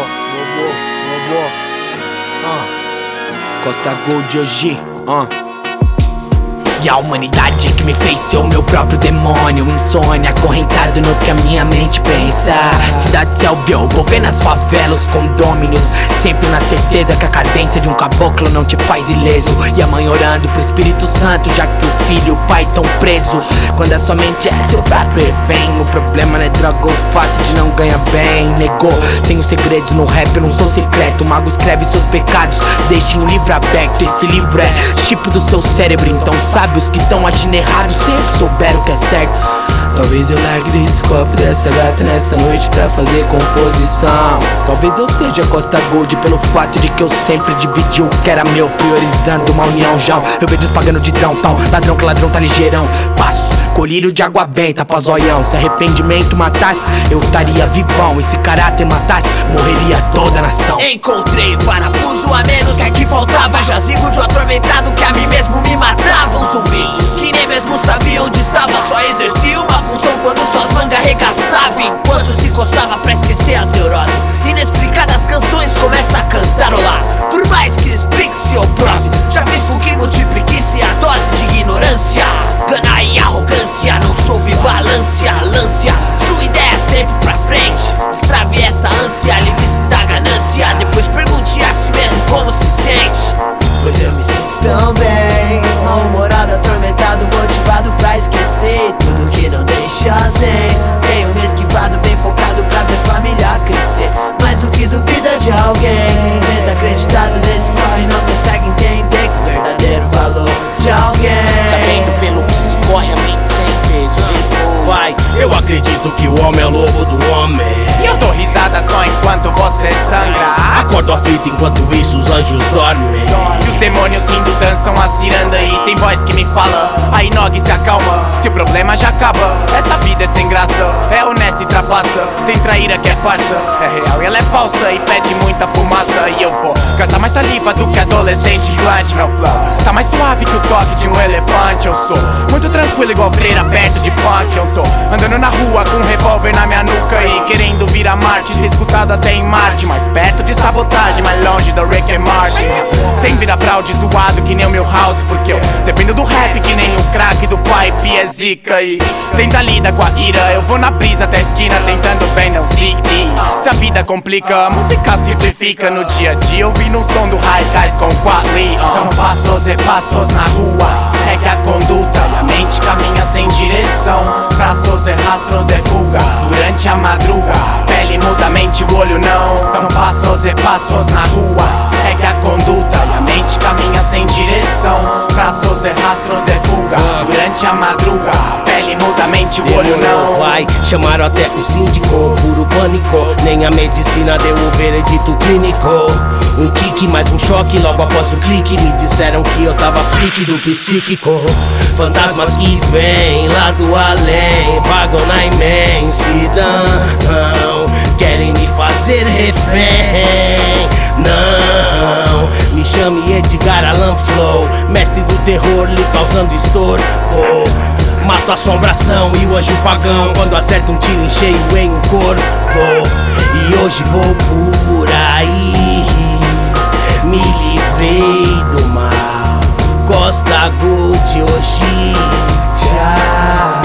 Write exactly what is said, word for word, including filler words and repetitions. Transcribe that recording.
Bobo, bobo. Uh. Costa Gold hoje, uh. E a humanidade que me fez ser o meu próprio demônio. Insônia, acorrentado no que a minha mente pensa. Cidade Selbyô, vou ver nas favelas, condôminos. Sempre na certeza que a cadência de um caboclo não te faz ileso. E a mãe orando pro Espírito Santo, já que o filho e o pai tão preso. Quando a sua mente é seu próprio refém. O problema não é droga ou o fato de não ganhar bem. Negou, tenho segredos no rap, eu não sou secreto. O mago escreve seus pecados, deixem o livro aberto. Esse livro é chip do seu cérebro, então sabe. Os que tão agindo errado sempre souberam o que é certo. Talvez eu largue desse copo dessa gata nessa noite pra fazer composição. Talvez eu seja Costa Gold pelo fato de que eu sempre dividi o que era meu, priorizando uma união já. Eu vejo os pagando de drão, tão ladrão que ladrão tá ligeirão. Passo, colírio de água benta após oião. Se arrependimento matasse, eu estaria vivão. E se caráter matasse, morreria toda a nação. Encontrei o parafuso a menos que aqui faltava. Jazigo de um atormentado que a mim mesmo me matava. Um zumbi que nem mesmo sabia onde estava. Só exercia uma função quando suas mangas arregaçava. Enquanto se coçava pra esquecer as neuroses, inexplicadas canções começa a cantarolar. Por mais que explique-se ou prose, já fiz com que multiplique-se a dose de ignorância. Gana e arrogância, não soube balancear-lância. Sua ideia sempre pra frente, destrave essa ânsia, livre-se da ganância. Depois pergunte a si mesmo como se sente. Pois eu me sinto tão bem, mal-humorado, atormentado, motivado pra esquecer tudo que não deixa zen. Tenho me esquivado, bem focado pra ver família crescer. Mais do que duvida de alguém, desacreditado nesse corre, não consegue entender que o verdadeiro valor de alguém. Sabendo pelo que se corre, a mente sem peso. Vai, eu acredito que o homem é lobo do homem. E eu dou risada só enquanto você sangra. Acordo a fita enquanto isso os anjos dormem. E os demônios indo dançam a ciranda. E tem voz que me fala, aí Nog se acalma. Se o problema já acaba, essa vida é sem graça. É honesta e trapaça, tem traíra que é farsa. É real e ela é falsa e pede muita fumaça. E eu vou gastar mais saliva do que adolescente implante. Meu flow tá mais suave que o toque de um elefante. Eu sou muito tranquilo igual freira perto de punk. Eu tô andando na rua com um revólver na minha nuca e querendo vir a Marte, ser escutado até em Marte. Mais perto de sabotagem, mais longe da Rick and Morty. Sem virar fraude, zoado que nem o meu house. Porque eu dependo do rap que nem o crack do pipe é zica. E tenta lida com a ira, eu vou na brisa até a esquina tentando bem, não zig. Se a vida complica, a música simplifica. No dia a dia ouvindo o som do high guys com quali. São passos e passos na rua, segue a conduta e a mente caminha sem direção. Traços e rastros de fuga durante a madruga, pele muda, mente, o olho não. São passos e passos na rua, segue a conduta e a mente caminha sem direção. Traços e rastros de fuga durante a madruga, pele muda, mente, o olho não. Vai, chamaram até o síndico, puro pânico. Nem a medicina deu o veredito clínico. Um kick, mais um choque logo após o clique. Me disseram que eu tava freak do psíquico. Fantasmas que vêm lá do além, vagam na imensidão, querem me fazer refém. Não, me chame Edgar Allan Flow, mestre do terror, lhe causando estorvo. Mato a assombração e o anjo pagão quando acerta um tiro em cheio em um corpo. E hoje vou por aí, me livrei do mal. Costa Gold hoje, tchau.